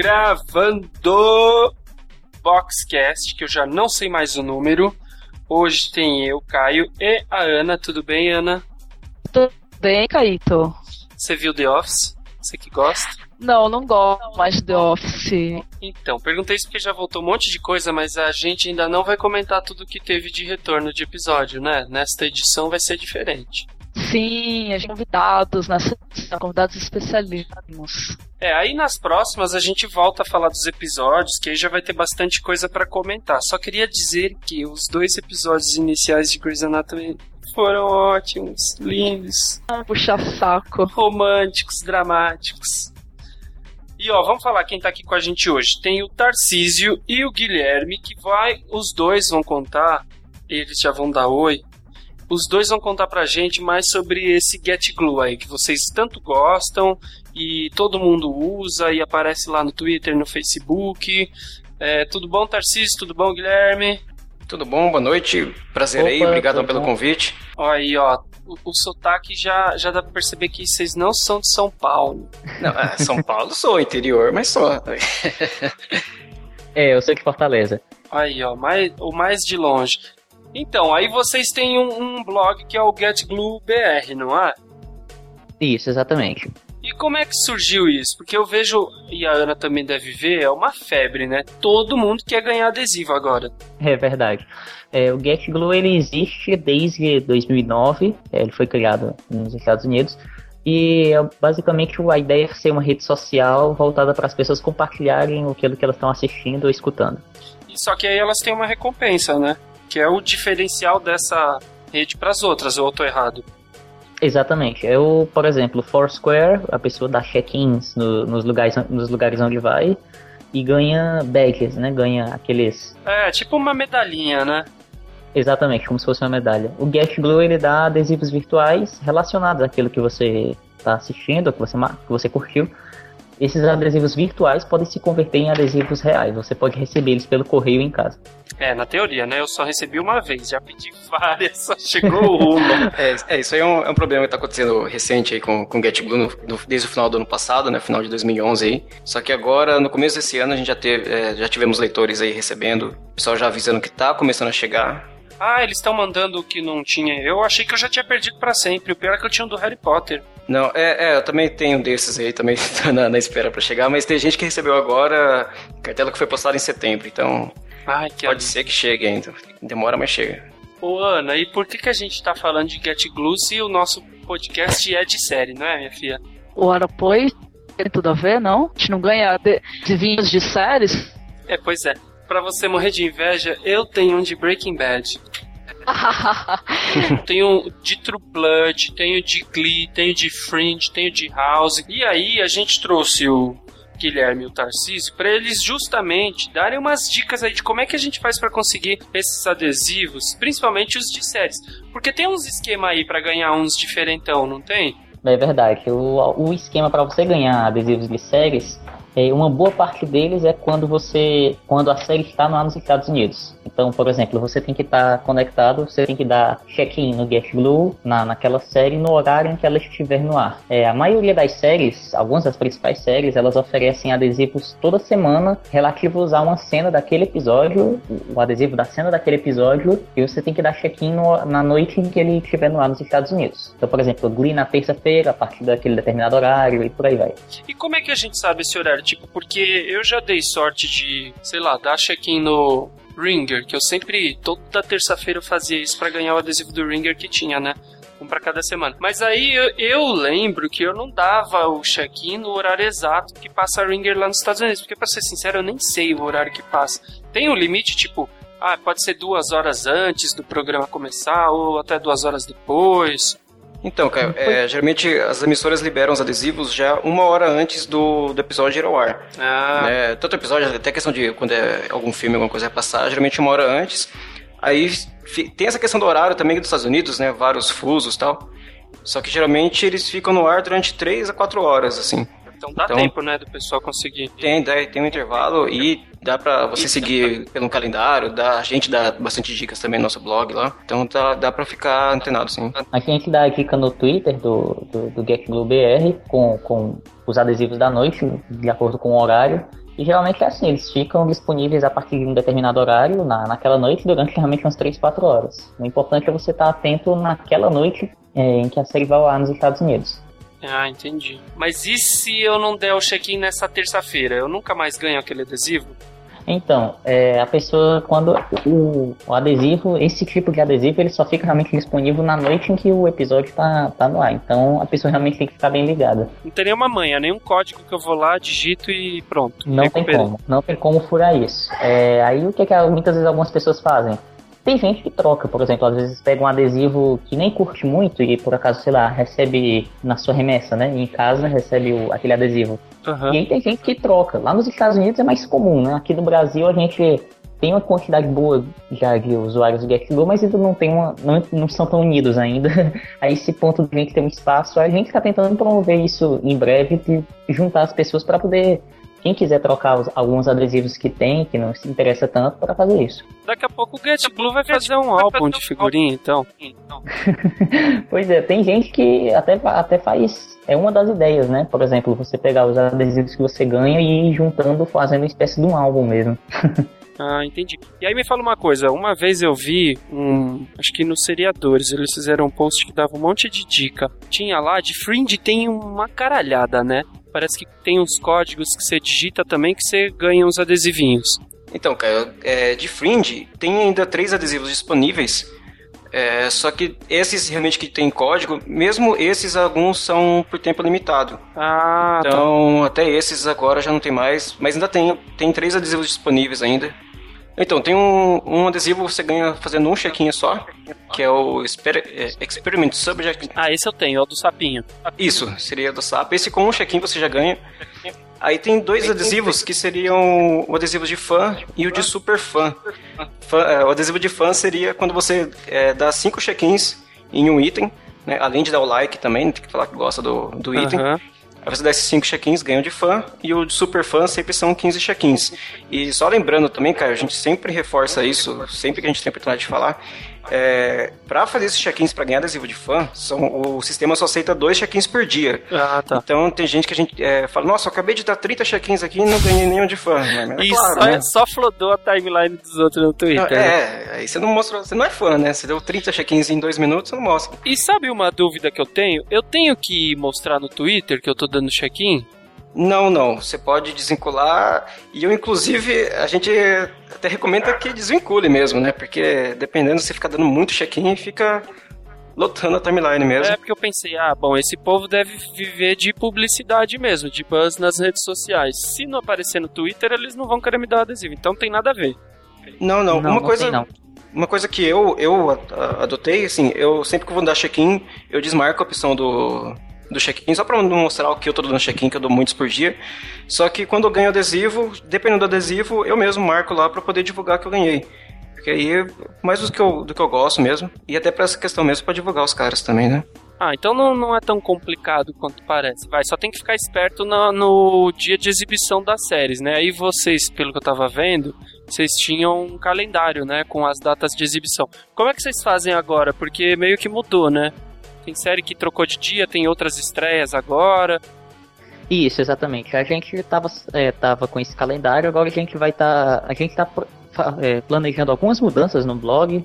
Gravando Boxcast, que eu já não sei mais o número. Hoje tem eu, Caio, e a Ana. Tudo bem, Ana? Tudo bem, Caíto. Você viu The Office? Você que gosta? Não gosto mais de The Office. Então, perguntei isso porque já voltou um monte de coisa, mas a gente ainda não vai comentar tudo que teve de retorno de episódio, né? Nesta edição vai ser diferente. Sim, a gente convidados, convidados especialíssimos. Aí nas próximas a gente volta a falar dos episódios, que aí já vai ter bastante coisa pra comentar. Só queria dizer que os 2 episódios iniciais de Grey's Anatomy foram ótimos, lindos. Puxa saco. Românticos, dramáticos. E vamos falar quem tá aqui com a gente hoje. Tem o Tarcísio e o Guilherme, que os dois vão contar, eles já vão dar oi. Os dois vão contar pra gente mais sobre esse Get Glue aí, que vocês tanto gostam e todo mundo usa e aparece lá no Twitter, no Facebook. Tudo bom, Tarcísio? Tudo bom, Guilherme? Tudo bom, boa noite. Prazer. Opa, aí, obrigado pelo convite. Aí, o sotaque já dá pra perceber que vocês não são de São Paulo. Não, São Paulo sou, interior, mas só. Eu sou de Fortaleza. Aí, o mais de longe. Então, aí vocês têm um blog que é o Get Glue BR, não é? Isso, exatamente. E como é que surgiu isso? Porque eu vejo, e a Ana também deve ver, é uma febre, né? Todo mundo quer ganhar adesivo agora. É verdade. O Get Glue, ele existe desde 2009, ele foi criado nos Estados Unidos, e basicamente a ideia é ser uma rede social voltada para as pessoas compartilharem aquilo que elas estão assistindo ou escutando. Só que aí elas têm uma recompensa, né? Que é o diferencial dessa rede para as outras, ou eu tô errado? Exatamente. Por exemplo, Foursquare, a pessoa dá check-ins nos lugares onde vai e ganha badges, né? Ganha aqueles... tipo uma medalhinha, né? Exatamente, como se fosse uma medalha. O Get Glue, ele dá adesivos virtuais relacionados àquilo que você está assistindo, que você curtiu. Esses adesivos virtuais podem se converter em adesivos reais. Você pode receber eles pelo correio em casa. Na teoria, né? Eu só recebi uma vez, já pedi várias, só chegou uma. Isso aí é um problema que tá acontecendo recente aí com o Get Glue desde o final do ano passado, né? Final de 2011 aí. Só que agora, no começo desse ano, a gente já tivemos leitores aí recebendo. O pessoal já avisando que tá começando a chegar. Eles estão mandando o que não tinha. Eu achei que eu já tinha perdido pra sempre. O pior é que eu tinha um do Harry Potter. Não, eu também tenho desses aí, também tô na espera pra chegar, mas tem gente que recebeu agora cartela que foi postada em setembro, então pode ser que chegue ainda. Demora, mas chega. Ô Ana, e por que a gente tá falando de Get Glue se o nosso podcast é de série, não é, minha filha? Ora, pois, tem tudo a ver, não? A gente não ganha adivinhos de séries? Pois é. Pra você morrer de inveja, eu tenho um de Breaking Bad. Tenho de True Blood, tenho de Glee, tenho de Fringe, tenho de House. E aí a gente trouxe o Guilherme e o Tarcísio pra eles justamente darem umas dicas aí de como é que a gente faz pra conseguir esses adesivos, principalmente os de séries. Porque tem uns esquema aí pra ganhar uns diferentão, não tem? É verdade. O esquema pra você ganhar adesivos de séries, uma boa parte deles é quando a série está lá nos Estados Unidos. Então, por exemplo, você tem que estar conectado, você tem que dar check-in no Get Glue, naquela série, no horário em que ela estiver no ar. A maioria das séries, algumas das principais séries, elas oferecem adesivos toda semana relativos a uma cena daquele episódio, o adesivo da cena daquele episódio, e você tem que dar check-in na noite em que ele estiver no ar nos Estados Unidos. Então, por exemplo, Glee na terça-feira, a partir daquele determinado horário, e por aí vai. E como é que a gente sabe esse horário? Tipo, porque eu já dei sorte de, dar check-in no Ringer, que eu sempre, toda terça-feira eu fazia isso pra ganhar o adesivo do Ringer que tinha, né? Um pra cada semana. Mas aí eu lembro que eu não dava o check-in no horário exato que passa a Ringer lá nos Estados Unidos, porque pra ser sincero, eu nem sei o horário que passa. Tem um limite, tipo, pode ser 2 horas antes do programa começar, ou até 2 horas depois. Então, Caio, geralmente as emissoras liberam os adesivos já 1 hora antes do episódio ir ao ar. Tanto episódio, até questão de quando algum filme, alguma coisa vai passar, geralmente 1 hora antes. Aí tem essa questão do horário também dos Estados Unidos, né? Vários fusos e tal. Só que geralmente eles ficam no ar durante 3 a 4 horas, assim. Então dá tempo, né, do pessoal conseguir. Tem um intervalo e dá pra você seguir pelo calendário, a gente dá bastante dicas também no nosso blog lá, então dá pra ficar antenado, sim. Aqui a gente dá a dica no Twitter do Get Glue BR com os adesivos da noite, de acordo com o horário, E geralmente é assim, eles ficam disponíveis a partir de um determinado horário, naquela noite, durante realmente umas 3, 4 horas. O importante é você estar atento naquela noite em que a série vai ao ar nos Estados Unidos. Ah, entendi. Mas e se eu não der o check-in nessa terça-feira? Eu nunca mais ganho aquele adesivo? Então, a pessoa, quando o adesivo, esse tipo de adesivo, ele só fica realmente disponível na noite em que o episódio tá no ar. Então, a pessoa realmente tem que ficar bem ligada. Não tem nenhuma manha, nenhum código que eu vou lá, digito e pronto. Não tem como furar isso. Aí, o que muitas vezes algumas pessoas fazem? Tem gente que troca, por exemplo, às vezes pega um adesivo que nem curte muito e por acaso, sei lá, recebe na sua remessa, né? E em casa recebe aquele adesivo. Uhum. E aí tem gente que troca. Lá nos Estados Unidos é mais comum, né? Aqui no Brasil a gente tem uma quantidade boa já de usuários do GetGo, mas ainda não são tão unidos ainda. A esse ponto de gente ter um espaço, a gente está tentando promover isso em breve, de juntar as pessoas para poder... Quem quiser trocar alguns adesivos que tem, que não se interessa tanto, para fazer isso. Daqui a pouco o GetGlue vai fazer um álbum de figurinha, então. Pois é, tem gente que até faz... É uma das ideias, né? Por exemplo, você pegar os adesivos que você ganha e ir juntando, fazendo uma espécie de um álbum mesmo. Ah, entendi. E aí me fala uma coisa, uma vez eu vi acho que nos seriadores, eles fizeram um post que dava um monte de dica. Tinha lá, de Fringe tem uma caralhada, né? Parece que tem uns códigos que você digita também que você ganha uns adesivinhos. Então, cara, de Fringe tem ainda 3 adesivos disponíveis, só que esses realmente que tem código, mesmo esses alguns são por tempo limitado. Ah, então, tá. Até esses agora já não tem mais, mas ainda tem 3 adesivos disponíveis ainda. Então, tem um adesivo que você ganha fazendo um check-in só, que é o Experiment Subject. Ah, esse eu tenho, é o do sapinho. Isso, seria do sapo. Esse com um check-in você já ganha. Aí tem 2 adesivos que seriam o adesivo de fã e o de super fã. O adesivo de fã seria quando você dá 5 check-ins em um item, né? Além de dar o like também, tem que falar que gosta do item. Aí você dá esses 5 check-ins, ganha o de fã, e o de super fã sempre são 15 check-ins. E só lembrando também, cara, a gente sempre reforça isso, sempre que a gente tem a oportunidade de falar, pra fazer esses check-ins pra ganhar adesivo de fã, o sistema só aceita 2 check-ins por dia. Ah, tá. Então tem gente que a gente fala, nossa, eu acabei de dar 30 check-ins aqui e não ganhei nenhum de fã. E claro, né? Só flodou a timeline dos outros no Twitter. Aí você não mostra, você não é fã, né? Você deu 30 check-ins em 2 minutos, você não mostra. E sabe uma dúvida que eu tenho? Eu tenho que mostrar no Twitter que eu tô dando check-in? Não. Você pode desvincular. E eu, inclusive, a gente até recomenda que desvincule mesmo, né? Porque dependendo, você fica dando muito check-in e fica lotando a timeline mesmo. Porque eu pensei, esse povo deve viver de publicidade mesmo, de buzz nas redes sociais. Se não aparecer no Twitter, eles não vão querer me dar adesivo. Então não tem nada a ver. Não. Uma coisa que eu adotei, assim, eu sempre que vou dar check-in, eu desmarco a opção do check-in, só pra não mostrar o que eu tô dando check-in, que eu dou muitos por dia. Só que quando eu ganho adesivo, dependendo do adesivo, eu mesmo marco lá pra poder divulgar que eu ganhei. Porque aí é mais do que eu gosto mesmo. E até pra essa questão mesmo, pra divulgar os caras também, né? Então não é tão complicado quanto parece. Só tem que ficar esperto no dia de exibição das séries, né? Aí vocês, pelo que eu tava vendo, vocês tinham um calendário, né? Com as datas de exibição. Como é que vocês fazem agora? Porque meio que mudou, né? Tem série que trocou de dia, tem outras estreias agora. Isso, exatamente. A gente tava com esse calendário, agora a gente vai estar... A gente tá planejando algumas mudanças no blog,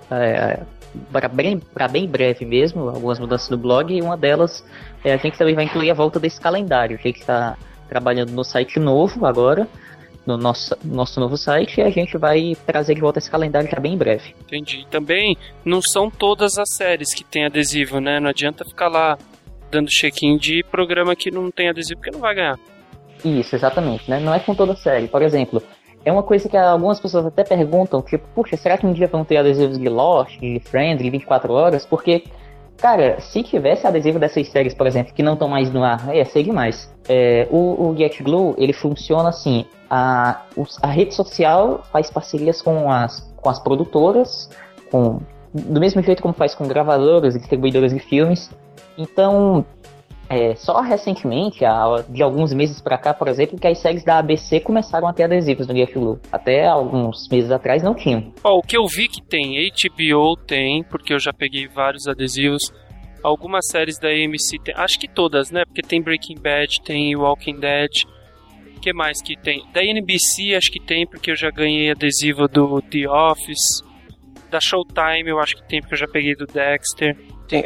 para bem breve mesmo, algumas mudanças no blog, e uma delas, a gente também vai incluir a volta desse calendário. A gente está trabalhando no site novo agora, no nosso novo site, e a gente vai trazer de volta esse calendário já bem em breve. Entendi. Também não são todas as séries que tem adesivo, né? Não adianta ficar lá dando check-in de programa que não tem adesivo, porque não vai ganhar. Isso, exatamente, né? Não é com toda série. Por exemplo, é uma coisa que algumas pessoas até perguntam, tipo, puxa, será que um dia vão ter adesivos de Lost, de Friends, de 24 horas? Porque, cara, se tivesse adesivo dessas séries, por exemplo, que não estão mais no ar, ia ser demais. O GetGlue, ele funciona assim, a rede social faz parcerias com as produtoras, do mesmo jeito como faz com gravadoras e distribuidoras de filmes. Então, só recentemente, de alguns meses pra cá, por exemplo, que as séries da ABC começaram a ter adesivos no GetGlue. Até alguns meses atrás não tinham. O que eu vi que tem, HBO tem, porque eu já peguei vários adesivos. Algumas séries da AMC tem, acho que todas, né? Porque tem Breaking Bad, tem Walking Dead. que mais que tem? Da NBC acho que tem, porque eu já ganhei adesivo do The Office. Da Showtime eu acho que tem, porque eu já peguei do Dexter. Tem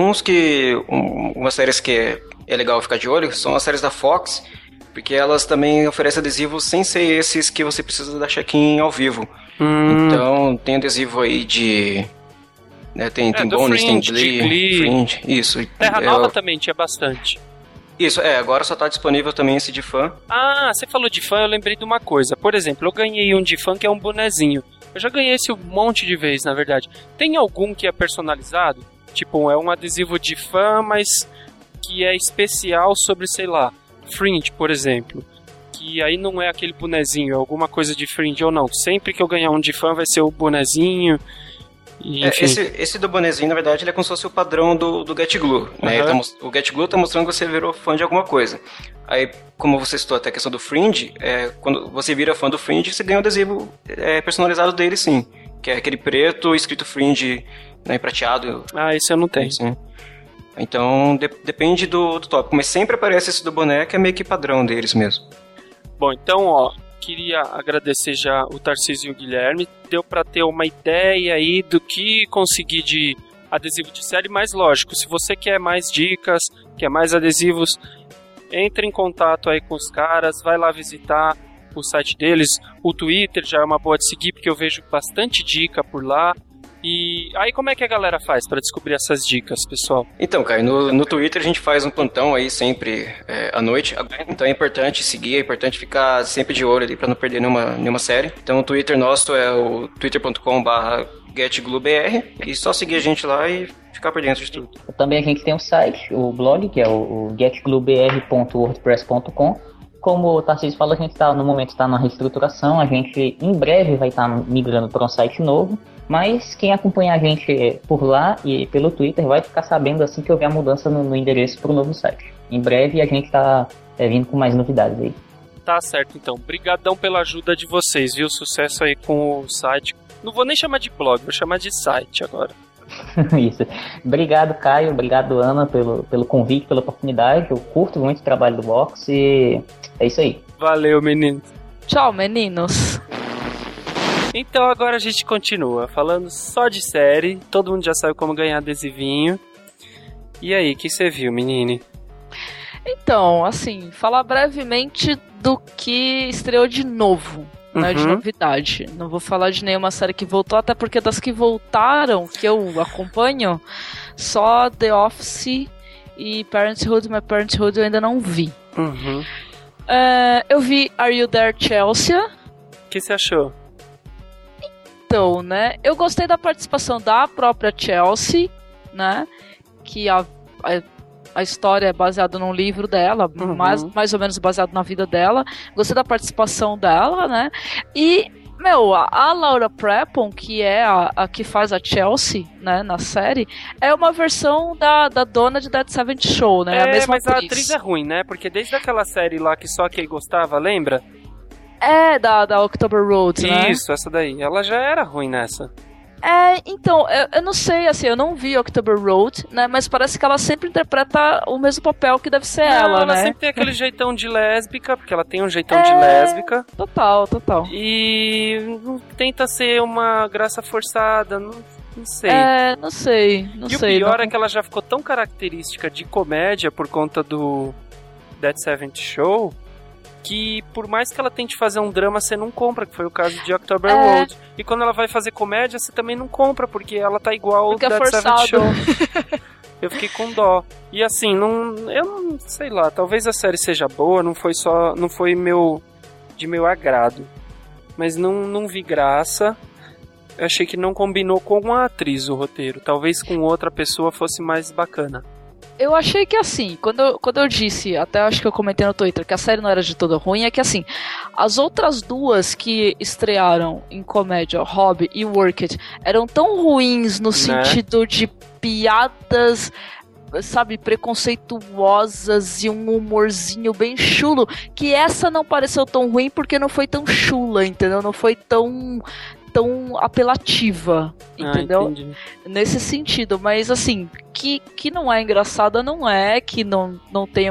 umas séries que é legal ficar de olho são as séries da Fox, porque elas também oferecem adesivos sem ser esses que você precisa dar check-in ao vivo. Então tem adesivo aí de... Né, tem Bones, tem Glee, Fringe, isso. Terra Nova também tinha bastante. Isso, agora só tá disponível também esse de fã. Ah, você falou de fã, eu lembrei de uma coisa. Por exemplo, eu ganhei um de fã que é um bonezinho. Eu já ganhei esse um monte de vezes, na verdade. Tem algum que é personalizado? Tipo, é um adesivo de fã, mas que é especial sobre, sei lá, Fringe, por exemplo. Que aí não é aquele bonezinho, é alguma coisa de Fringe ou não. Sempre que eu ganhar um de fã vai ser o bonezinho. E, esse do bonezinho, na verdade, ele é como se fosse o padrão do Get Glue, né? O Get Glue tá mostrando que você virou fã de alguma coisa. Aí, como você citou até a questão do Fringe, quando você vira fã do Fringe, você ganha um adesivo personalizado dele, sim. Que é aquele preto escrito Fringe, né, prateado. Ah, esse eu não tenho. Sim. Então, depende do tópico. Mas sempre aparece esse do boné, que é meio que padrão deles mesmo. Bom, então, queria agradecer já o Tarcísio e o Guilherme. Deu pra ter uma ideia aí do que conseguir de adesivo de série, mas lógico, se você quer mais dicas, quer mais adesivos, entre em contato aí com os caras, vai lá visitar o site deles. O Twitter já é uma boa de seguir, porque eu vejo bastante dica por lá. E aí como é que a galera faz para descobrir essas dicas, pessoal? Então, Caio, no Twitter a gente faz um plantão aí sempre à noite. Então é importante seguir, é importante ficar sempre de olho ali para não perder nenhuma série. Então o Twitter nosso é o twitter.com/getglubr e só seguir a gente lá e ficar por dentro de tudo. Também a gente tem um site, o blog, que é o getglubr.wordpress.com. Como o Tarcísio falou, a gente no momento está na reestruturação, a gente em breve vai estar migrando para um site novo, mas quem acompanha a gente por lá e pelo Twitter vai ficar sabendo assim que houver a mudança no endereço para o novo site. Em breve a gente está vindo com mais novidades aí. Tá certo, então. Brigadão pela ajuda de vocês, viu? Sucesso aí com o site. Não vou nem chamar de blog, vou chamar de site agora. Isso. Obrigado, Caio. Obrigado, Ana, pelo convite, pela oportunidade. Eu curto muito o trabalho do Box e é isso aí. Valeu, meninos. Tchau, meninos. Então agora a gente continua falando só de série. Todo mundo já sabe como ganhar adesivinho. E aí, o que você viu, menine? Então, assim, falar brevemente do que estreou de novo. Né, de novidade. Não vou falar de nenhuma série que voltou, até porque das que voltaram, que eu acompanho, só The Office e Parenthood, mas Parenthood eu ainda não vi. Eu vi Are You There, Chelsea? O que você achou? Então, né, eu gostei da participação da própria Chelsea, né, que a história é baseada num livro dela, mais ou menos baseado na vida dela. Gostei da participação dela, né? E, a Laura Prepon, que é a que faz a Chelsea, né, na série, é uma versão da dona de That 70 Show, né? A mesma mas atriz. A atriz é ruim, né? Porque desde aquela série lá que só quem gostava, lembra? Da October Road, né? Isso, essa daí. Ela já era ruim nessa. Então, eu não sei, assim, eu não vi October Road, né, mas parece que ela sempre interpreta o mesmo papel que deve ser ela, né? Ela sempre tem aquele jeitão de lésbica, porque ela tem um jeitão de lésbica. Total. E tenta ser uma graça forçada, não sei. Não sei. E o pior é que ela já ficou tão característica de comédia por conta do That 70 Show, que por mais que ela tente fazer um drama, você não compra, que foi o caso de October Road. E quando ela vai fazer comédia, você também não compra, porque ela tá igual ao That 70 Show. Eu fiquei com dó. E assim, eu não sei lá, talvez a série seja boa, não foi de meu agrado. Mas não vi graça. Eu achei que não combinou com a atriz o roteiro. Talvez com outra pessoa fosse mais bacana. Eu achei que assim, quando eu disse, até acho que eu comentei no Twitter, que a série não era de toda ruim, é que assim, as outras duas que estrearam em comédia, Hobby e Work It, eram tão ruins no sentido de piadas, sabe, preconceituosas e um humorzinho bem chulo, que essa não pareceu tão ruim porque não foi tão chula, entendeu? Não foi tão apelativa, entendeu? Nesse sentido, mas assim, que não é engraçada, não é, que não tem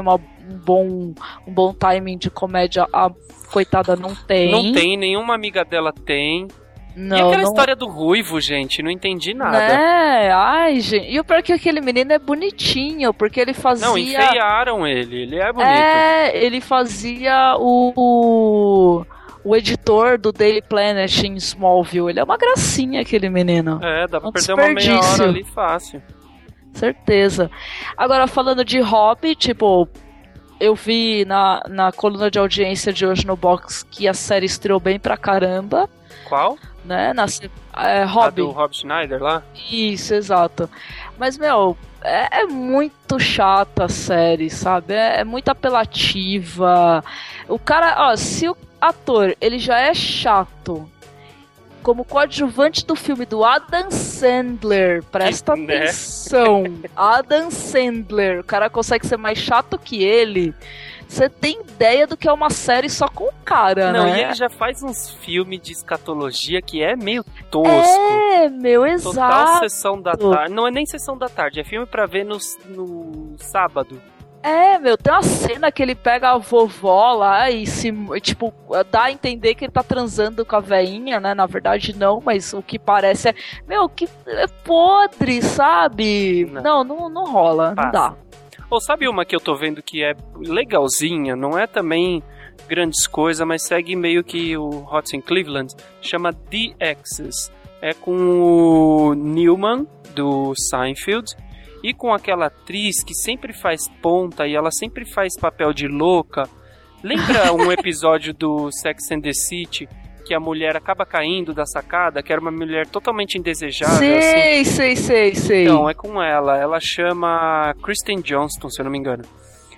bom timing de comédia, a coitada não tem. Não tem, nenhuma amiga dela tem. Não, e aquela história do ruivo, gente? Não entendi nada. Ai, gente. E o pior é que aquele menino é bonitinho, porque ele fazia... Não, enfeiaram ele é bonito. Ele fazia o editor do Daily Planet em Smallville. Ele é uma gracinha, aquele menino. Dá pra perder uma meia hora ali fácil. Certeza. Agora, falando de hobby, tipo... Eu vi na coluna de audiência de hoje no Box que a série estreou bem pra caramba. Qual? Né? Hobby. Do Rob Schneider lá? Isso, exato. Mas, é muito chata a série, sabe? É muito apelativa. O cara, se o ator, ele já é chato, como coadjuvante do filme do Adam Sandler, presta atenção, Adam Sandler, o cara consegue ser mais chato que ele. Você tem ideia do que é uma série só com o cara, né? Não, e ele já faz uns filmes de escatologia que é meio tosco. Exato. Total sessão da tarde. Não é nem sessão da tarde, é filme pra ver no sábado. Tem uma cena que ele pega a vovó lá e tipo, dá a entender que ele tá transando com a veinha, né? Na verdade não, mas o que parece que é podre, sabe? Não rola, Passa. Não dá. Ou sabe uma que eu tô vendo que é legalzinha, não é também grandes coisas, mas segue meio que o Hot in Cleveland, chama The Exes. É com o Newman, do Seinfeld, e com aquela atriz que sempre faz ponta e ela sempre faz papel de louca. Lembra um episódio do Sex and the City que a mulher acaba caindo da sacada, que era uma mulher totalmente indesejável? Sei. Então, é com ela. Ela chama Kristen Johnston, se eu não me engano.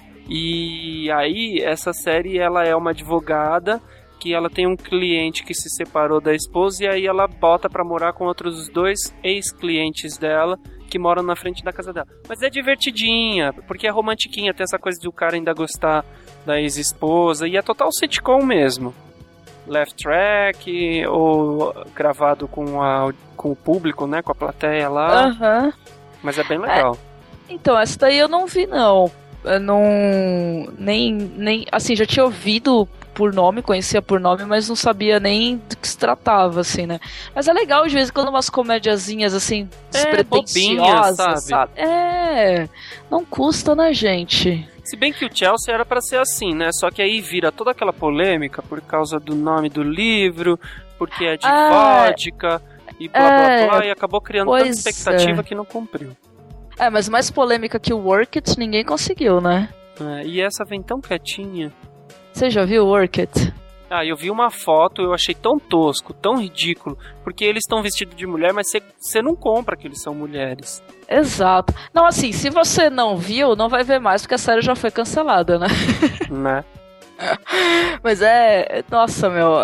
E aí, essa série, ela é uma advogada que ela tem um cliente que se separou da esposa e aí ela bota pra morar com outros 2 ex-clientes dela que moram na frente da casa dela. Mas é divertidinha, porque é romantiquinha, tem essa coisa de o cara ainda gostar da ex-esposa, e é total sitcom mesmo. Left track, ou gravado com o público, né, com a plateia lá. Uhum. Mas é bem legal. Então, essa daí eu não vi, não. Eu não... Nem assim, já tinha ouvido por nome, conhecia por nome, mas não sabia nem do que se tratava, assim, né? Mas é legal, de vez em quando, umas comediazinhas, assim, despretensiosas, sabe? Não custa, né, gente? Se bem que o Chelsea era pra ser assim, né? Só que aí vira toda aquela polêmica por causa do nome do livro, porque é de vodka, e blá blá blá, e acabou criando tanta expectativa que não cumpriu. Mas mais polêmica que o Work It, ninguém conseguiu, né? E essa vem tão quietinha. Você já viu o Work It? Eu vi uma foto, eu achei tão tosco, tão ridículo, porque eles estão vestidos de mulher, mas você não compra que eles são mulheres. Exato. Não, assim, se você não viu, não vai ver mais, porque a série já foi cancelada, né? Né? Mas nossa,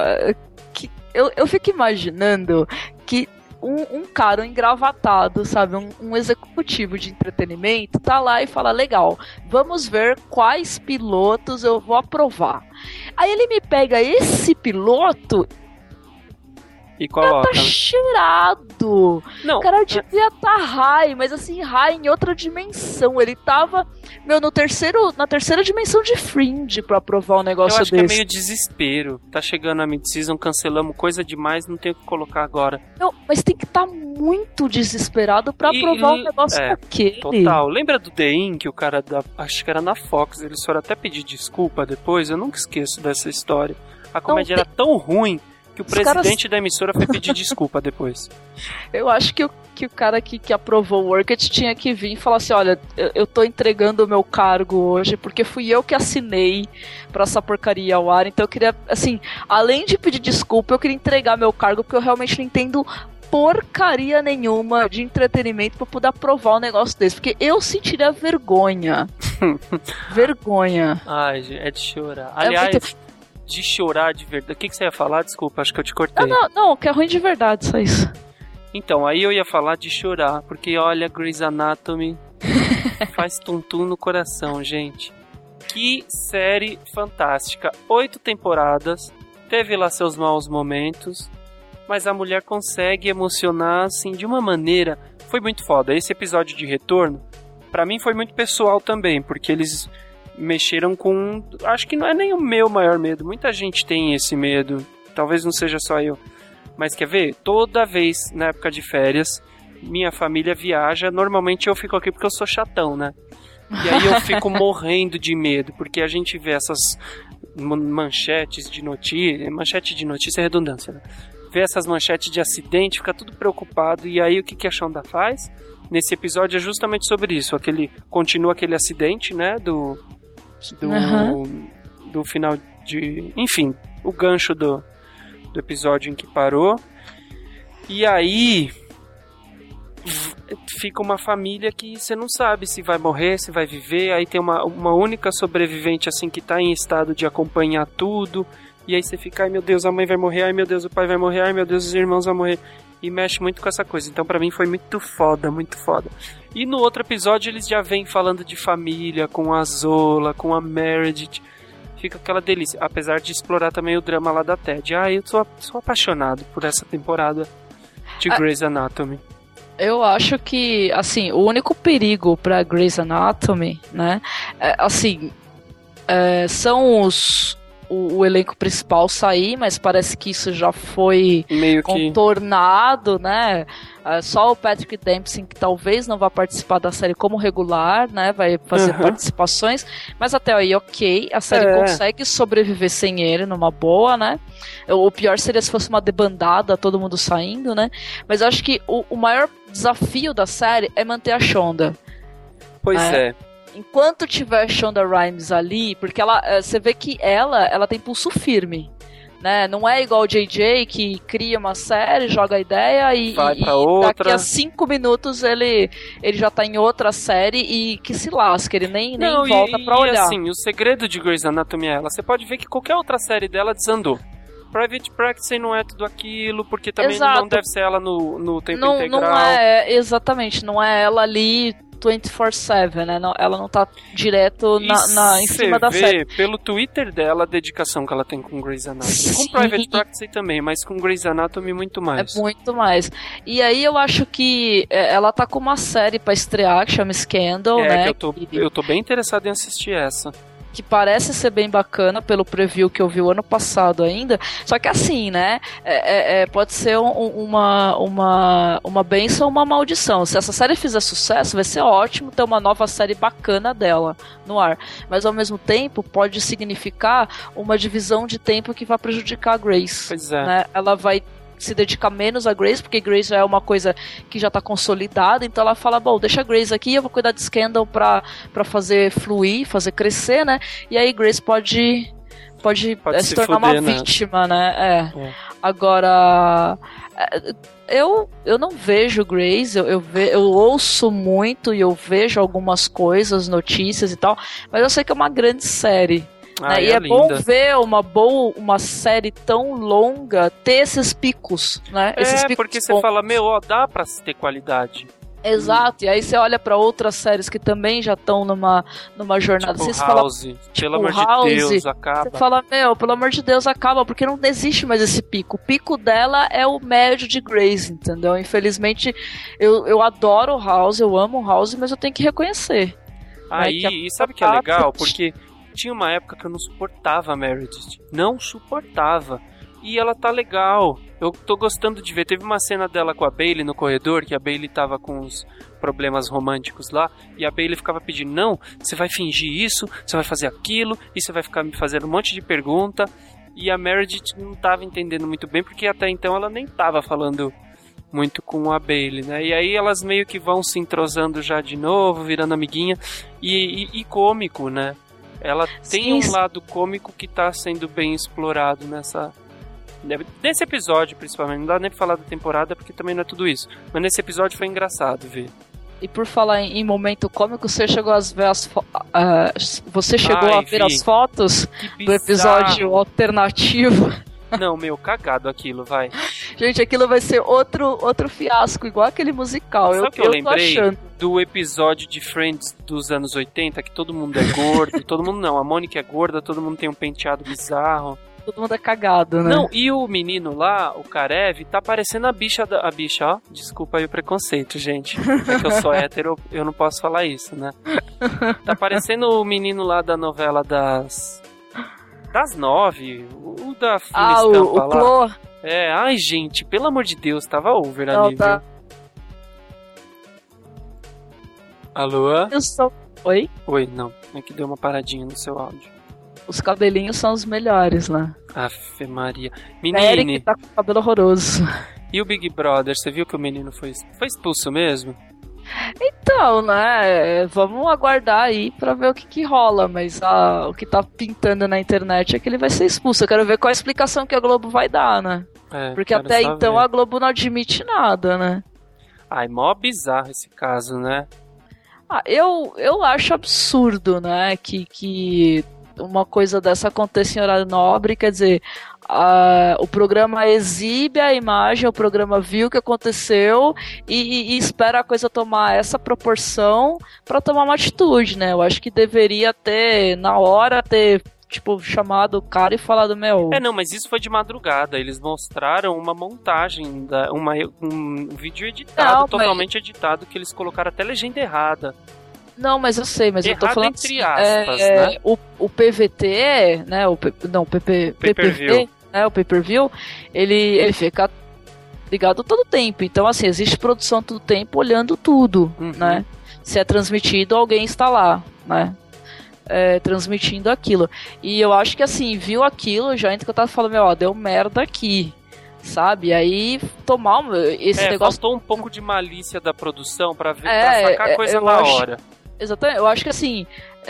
eu fico imaginando que um cara engravatado, sabe, um executivo de entretenimento tá lá e fala, legal, vamos ver quais pilotos eu vou aprovar. Aí ele me pega esse piloto e coloca. Tá cheirado. Não, o cara devia estar high, mas assim, high em outra dimensão. Ele tava, na terceira dimensão de Fringe pra aprovar um negócio desse. Eu acho que é meio desespero. Tá chegando a mid-season, cancelamos coisa demais, não tem o que colocar agora. Não, mas tem que estar muito desesperado pra aprovar um negócio daquele. Total. Lembra do The In, que o cara acho que era na Fox, eles foram até pedir desculpa depois? Eu nunca esqueço dessa história. A comédia era tão ruim que o presidente da emissora foi pedir desculpa depois. Eu acho que o cara que aprovou o Work It tinha que vir e falar assim, olha, eu tô entregando o meu cargo hoje porque fui eu que assinei pra essa porcaria ao ar, então eu queria, assim, além de pedir desculpa, eu queria entregar meu cargo porque eu realmente não entendo porcaria nenhuma de entretenimento pra poder aprovar um negócio desse, porque eu sentiria vergonha. Vergonha. Ai, é de chorar. Aliás... De chorar de verdade. O que você ia falar? Desculpa, acho que eu te cortei. Não, que é ruim de verdade, só isso. Então, aí eu ia falar de chorar, porque olha, Grey's Anatomy faz tum-tum no coração, gente. Que série fantástica. 8 temporadas, teve lá seus maus momentos, mas a mulher consegue emocionar, assim, de uma maneira... Foi muito foda. Esse episódio de retorno, pra mim foi muito pessoal também, porque eles mexeram com... Acho que não é nem o meu maior medo. Muita gente tem esse medo. Talvez não seja só eu. Mas quer ver? Toda vez na época de férias, minha família viaja. Normalmente eu fico aqui porque eu sou chatão, né? E aí eu fico morrendo de medo. Porque a gente vê essas manchetes de notícia... Manchete de notícia é redundância, né? Vê essas manchetes de acidente, fica tudo preocupado. E aí o que a Shonda faz? Nesse episódio é justamente sobre isso. Continua aquele acidente, né? Do final de... Enfim, o gancho do episódio em que parou. E aí fica uma família que você não sabe se vai morrer, se vai viver. Aí tem uma única sobrevivente assim que tá em estado de acompanhar tudo. E aí você fica, ai meu Deus, a mãe vai morrer, ai meu Deus, o pai vai morrer, ai meu Deus, os irmãos vão morrer. E mexe muito com essa coisa. Então pra mim foi muito foda, muito foda. E no outro episódio eles já vêm falando de família, com a Zola, com a Meredith. Fica aquela delícia. Apesar de explorar também o drama lá da Ted. Eu sou apaixonado por essa temporada de Grey's Anatomy. Eu acho que, assim, o único perigo pra Grey's Anatomy, né, são o elenco principal sair, mas parece que isso já foi meio contornado, né? Só o Patrick Dempsey, que talvez não vá participar da série como regular, né? Vai fazer participações, mas até aí, ok, a série consegue sobreviver sem ele, numa boa, né? O pior seria se fosse uma debandada, todo mundo saindo, né? Mas eu acho que o maior desafio da série é manter a Shonda. Pois é. Enquanto tiver Shonda Rhimes ali, porque você vê que ela tem pulso firme, né? Não é igual o JJ que cria uma série, joga a ideia e daqui a 5 minutos ele já tá em outra série e que se lasca, ele nem volta pra olhar. E assim, o segredo de Grey's Anatomy é você pode ver que qualquer outra série dela desandou. Private Practice não é tudo aquilo, porque também não deve ser ela no tempo integral. Não é, exatamente, não é ela ali 24/7, né? Ela não tá direto em cima da série. Pelo Twitter dela a dedicação que ela tem com Grey's Anatomy. Sim. Com Private Practice também, mas com Grey's Anatomy muito mais. É muito mais. E aí eu acho que ela tá com uma série pra estrear que chama Scandal, né? Eu tô bem interessado em assistir essa. Que parece ser bem bacana pelo preview que eu vi o ano passado ainda, só que assim, né, pode ser uma bênção ou uma maldição. Se essa série fizer sucesso, vai ser ótimo ter uma nova série bacana dela no ar, mas ao mesmo tempo pode significar uma divisão de tempo que vai prejudicar a Grace. Pois é. Né? Ela vai se dedicar menos a Grace, porque Grace já é uma coisa que já tá consolidada, então ela fala, bom, deixa a Grace aqui, eu vou cuidar de Scandal pra fazer fluir, fazer crescer, né, e aí Grace pode se tornar uma vítima, né, Agora, eu não vejo Grace, eu ouço muito e eu vejo algumas coisas, notícias e tal, mas eu sei que é uma grande série. E é bom ver uma série tão longa ter esses picos, né? Esses picos porque você fala, dá pra ter qualidade. Exato, e aí você olha pra outras séries que também já estão numa jornada. Tipo você House, fala, pelo amor de Deus, acaba. Você fala, pelo amor de Deus, acaba, porque não existe mais esse pico. O pico dela é o médio de Grace, entendeu? Infelizmente, eu adoro House, eu amo House, mas eu tenho que reconhecer. E sabe o que é legal? Porque tinha uma época que eu não suportava a Meredith. Não suportava. E ela tá legal. Eu tô gostando de ver. Teve uma cena dela com a Bailey no corredor, que a Bailey tava com uns problemas românticos lá, e a Bailey ficava pedindo, não, você vai fingir isso, você vai fazer aquilo, e você vai ficar me fazendo um monte de pergunta. E a Meredith não tava entendendo muito bem, porque até então ela nem tava falando muito com a Bailey, né? E aí elas meio que vão se entrosando já de novo, virando amiguinha. E cômico, né? Ela tem um lado cômico que tá sendo bem explorado nesse episódio, principalmente. Não dá nem pra falar da temporada, porque também não é tudo isso. Mas nesse episódio foi engraçado ver. E por falar em momento cômico, você chegou a ver as fotos do episódio alternativo? Não, cagado aquilo, vai. Gente, aquilo vai ser outro fiasco, igual aquele musical. Sabe o que eu lembrei? Do episódio de Friends dos anos 80, que todo mundo é gordo. Todo mundo não, a Mônica é gorda, todo mundo tem um penteado bizarro. todo mundo é cagado, né? Não, e o menino lá, o Karev, tá parecendo a bicha, ó. Desculpa aí o preconceito, gente. É que eu sou hétero, eu não posso falar isso, né? Tá parecendo o menino lá da novela das 9, o da fina estampa o Clô. É, ai gente, pelo amor de Deus, tava over ali, tá. viu? Alô? Oi? Oi, não, é que deu uma paradinha no seu áudio. Os cabelinhos são os melhores, né? Afe Maria. Eric tá com cabelo horroroso. E o Big Brother, você viu que o menino foi expulso mesmo? Então, né, vamos aguardar aí pra ver o que rola, mas o que tá pintando na internet é que ele vai ser expulso. Eu quero ver qual a explicação que a Globo vai dar, né? Porque até então ver. A Globo não admite nada, né? Ai, mó bizarro esse caso, né? Eu acho absurdo, né, que uma coisa dessa aconteça em horário nobre, quer dizer, o programa exibe a imagem, o programa viu o que aconteceu e espera a coisa tomar essa proporção para tomar uma atitude, né? Eu acho que deveria na hora, tipo, chamado o cara e falado, meu... Não, mas isso foi de madrugada, eles mostraram uma montagem, um vídeo editado, totalmente editado, que eles colocaram até legenda errada. Não, mas eu sei, mas errado eu tô falando entre aspas, né? O PVT, né, o PPV, né, o pay-per-view, ele fica ligado todo o tempo. Então, assim, existe produção todo o tempo olhando tudo, né? Se é transmitido, alguém está lá, né? Transmitindo aquilo. E eu acho que, assim, viu aquilo, já entra que eu tava falando, deu merda aqui. Sabe? Aí tomar esse negócio. Faltou um pouco de malícia da produção pra sacar a coisa na hora. Exatamente, eu acho que assim,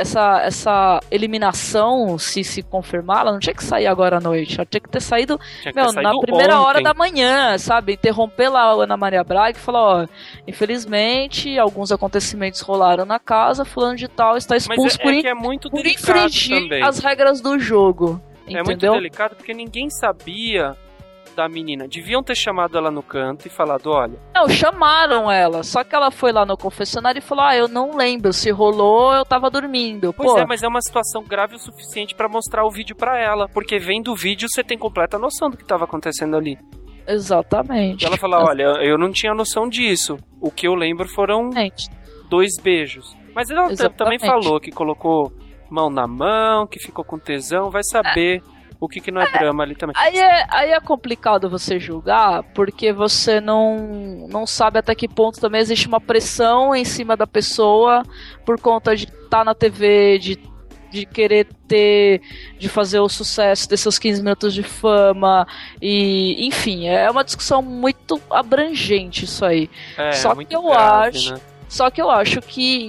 essa eliminação, se confirmar, ela não tinha que sair agora à noite, ela tinha que ter saído, na primeira hora da manhã, sabe? Interromper lá a Ana Maria Braga e falar, infelizmente, alguns acontecimentos rolaram na casa, fulano de tal está expulso por infringir também. As regras do jogo. Entendeu? É muito delicado porque ninguém sabia da menina. Deviam ter chamado ela no canto e falado, olha... Não, chamaram ela, só que ela foi lá no confessionário e falou, eu não lembro, se rolou, eu tava dormindo. Pois é, mas é uma situação grave o suficiente pra mostrar o vídeo pra ela, porque vendo o vídeo você tem completa noção do que tava acontecendo ali. Exatamente. E ela fala, olha, eu não tinha noção disso, o que eu lembro foram 2 beijos. Mas ela também falou que colocou mão na mão, que ficou com tesão, vai saber... O que não é drama ali também. Aí é complicado você julgar, porque você não sabe até que ponto também existe uma pressão em cima da pessoa por conta de estar na TV, de querer de fazer o sucesso, ter seus 15 minutos de fama, e enfim, é uma discussão muito abrangente isso aí. Só que eu acho, né? Só que eu acho que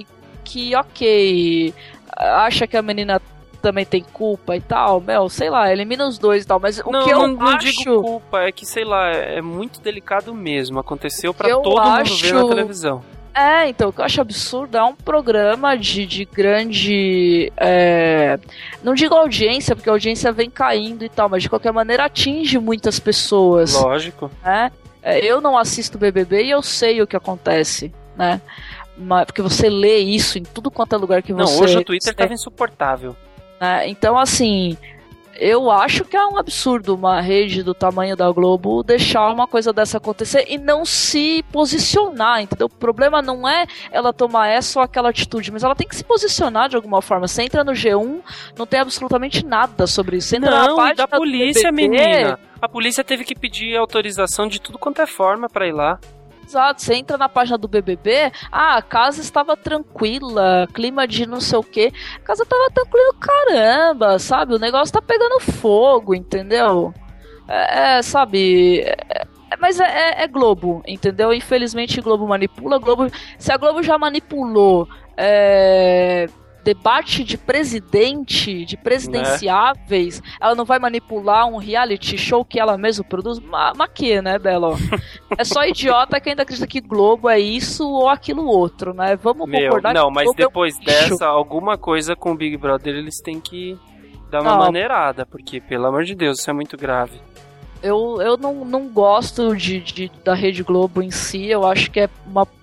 ok, acha que a menina também tem culpa e tal, sei lá, elimina os dois e tal, mas o que eu não digo culpa, é que, sei lá, é muito delicado mesmo, aconteceu pra todo mundo ver na televisão. Então, o que eu acho absurdo é um programa de grande, não digo audiência, porque a audiência vem caindo e tal, mas de qualquer maneira atinge muitas pessoas. Lógico. Né? Eu não assisto BBB e eu sei o que acontece, né? Porque você lê isso em tudo quanto é lugar que você... Não, hoje o Twitter tava insuportável. Então, assim, eu acho que é um absurdo uma rede do tamanho da Globo deixar uma coisa dessa acontecer e não se posicionar, entendeu? O problema não é ela tomar essa ou aquela atitude, mas ela tem que se posicionar de alguma forma. Você entra no G1, não tem absolutamente nada sobre isso. Você entra na página da polícia, menina. A polícia teve que pedir autorização de tudo quanto é forma pra ir lá. Exato, você entra na página do BBB, a casa estava tranquila, clima de não sei o que, a casa estava tranquila, caramba, sabe, o negócio tá pegando fogo, entendeu? Mas é Globo, entendeu? Infelizmente Globo manipula, se a Globo já manipulou debate de presidente, de presidenciáveis, ela não vai manipular um reality show que ela mesma produz? Mas que, né, Belo? É só idiota que ainda acredita que Globo é isso ou aquilo outro, né? Vamos concordar não, mas depois dessa, alguma coisa com o Big Brother, eles têm que dar uma maneirada, porque, pelo amor de Deus, isso é muito grave. Eu não gosto da Rede Globo em si, eu acho que é uma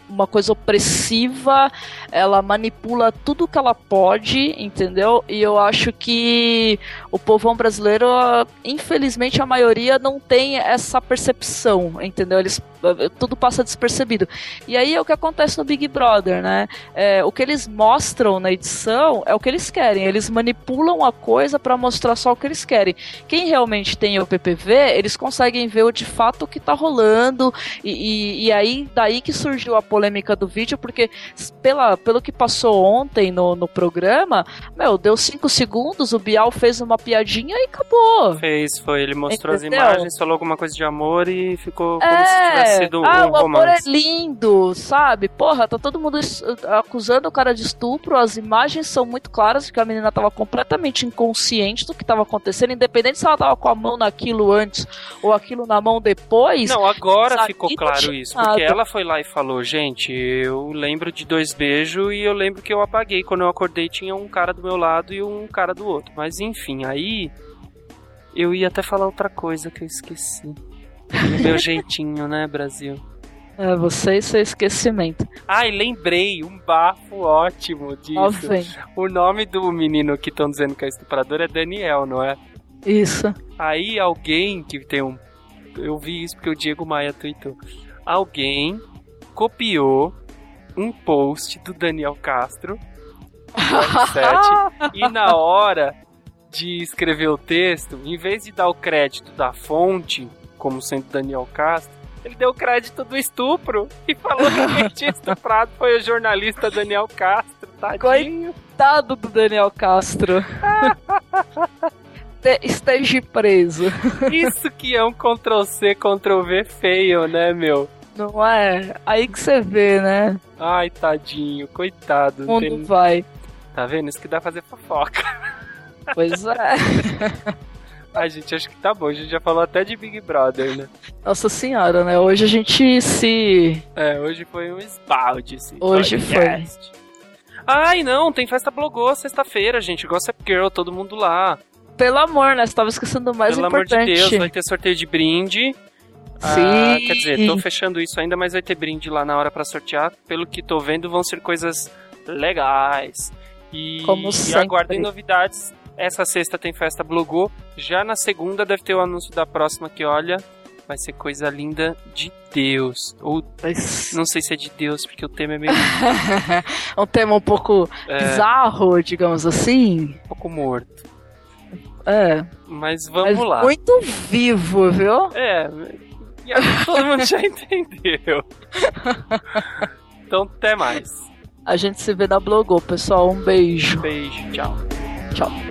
uma coisa opressiva, ela manipula tudo que ela pode, entendeu? E eu acho que o povão brasileiro, infelizmente a maioria não tem essa percepção, entendeu? Tudo passa despercebido. E aí é o que acontece no Big Brother, né? O que eles mostram na edição é o que eles querem. Eles manipulam a coisa pra mostrar só o que eles querem. Quem realmente tem o PPV, eles conseguem ver de fato o que tá rolando. E aí, daí que surgiu a polêmica do vídeo, porque pelo que passou ontem no programa, deu 5 segundos, o Bial fez uma piadinha e acabou. Foi. Ele mostrou as imagens, falou alguma coisa de amor e ficou como se tivesse sido um romance. O amor é lindo, sabe? Porra, tá todo mundo acusando o cara de estupro, as imagens são muito claras de que a menina tava completamente inconsciente do que tava acontecendo, independente se ela tava com a mão naquilo antes ou aquilo na mão depois. Não, agora ficou claro isso, porque ela foi lá e falou, gente, eu lembro de 2 beijos e eu lembro que eu apaguei, quando eu acordei tinha um cara do meu lado e um cara do outro, mas enfim, aí eu ia até falar outra coisa que eu esqueci. O meu jeitinho, né, Brasil? Você e seu esquecimento. E lembrei, um bafo ótimo disso. O nome do menino que estão dizendo que é estuprador é Daniel, não é? Isso. Aí alguém que tem eu vi isso porque o Diego Maia tweetou. Alguém copiou um post do Daniel Castro do 7 e na hora de escrever o texto, em vez de dar o crédito da fonte, como sendo Daniel Castro, ele deu o crédito do estupro e falou que quem tinha estuprado foi o jornalista Daniel Castro, tadinho. Coitado do Daniel Castro. Esteja preso. Isso que é um Ctrl-C, Ctrl-V feio, né, meu? Não é? Aí que você vê, né? Ai, tadinho, coitado. O mundo vai. Tá vendo? Isso que dá pra fazer fofoca. Pois é. Ai, gente, acho que tá bom. A gente já falou até de Big Brother, né? Nossa senhora, né? Hoje a gente se... hoje foi um esbalde, esse hoje podcast. Ai, não, tem festa Blogô sexta-feira, gente. Gossip Girl, todo mundo lá. Pelo amor, né? Você tava esquecendo do mais importante. Pelo amor de Deus, vai ter sorteio de brinde. Sim. Quer dizer, tô fechando isso ainda, mas vai ter brinde lá na hora pra sortear. Pelo que tô vendo, vão ser coisas legais. E aguardem novidades. Essa sexta tem festa Blogô. Já na segunda deve ter o anúncio da próxima que, olha, vai ser coisa linda de Deus. Ou não sei se é de Deus, porque o tema é meio... um tema um pouco bizarro, digamos assim. Um pouco morto. Mas vamos lá. Muito vivo, viu? Todo mundo já entendeu. Então, até mais. A gente se vê na Blogô, pessoal. Um beijo. Beijo, tchau. Tchau.